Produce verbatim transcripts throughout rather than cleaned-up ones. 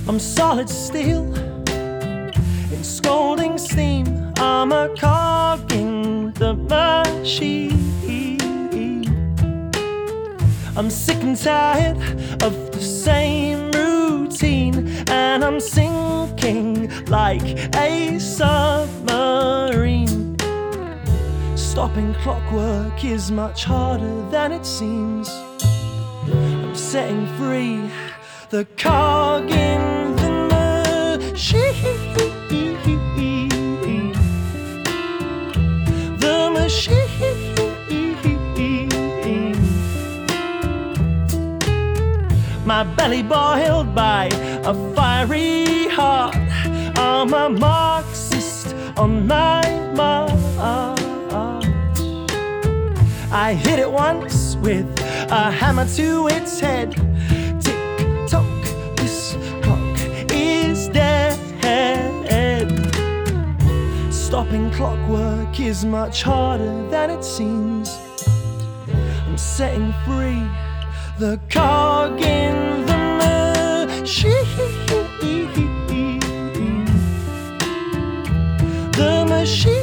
I'm solid steel in scalding steam. I'm a cog in the machine. I'm sick and tired of the same routine, and I'm sinking like a submarine. Stopping clockwork is much harder than it seems. I'm setting free the cog in the machine. The machine. My belly boiled by a fiery heart. I'm a Marxist on my march. I hit it once with a hammer to its head. Tick tock, this clock is dead. Stopping clockwork is much harder than it seems. I'm setting free the cog in the machine. The machine.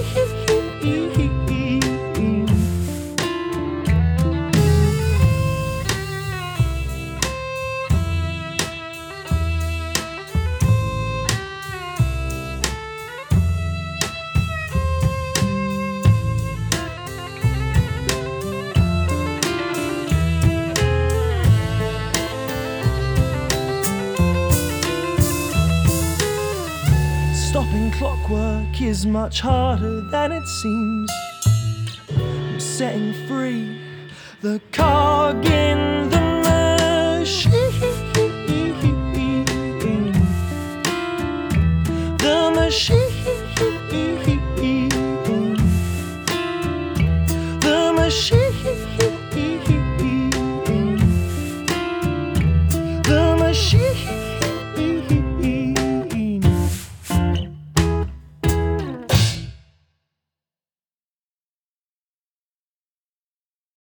Stopping clockwork is much harder than it seems. I'm setting free the cog in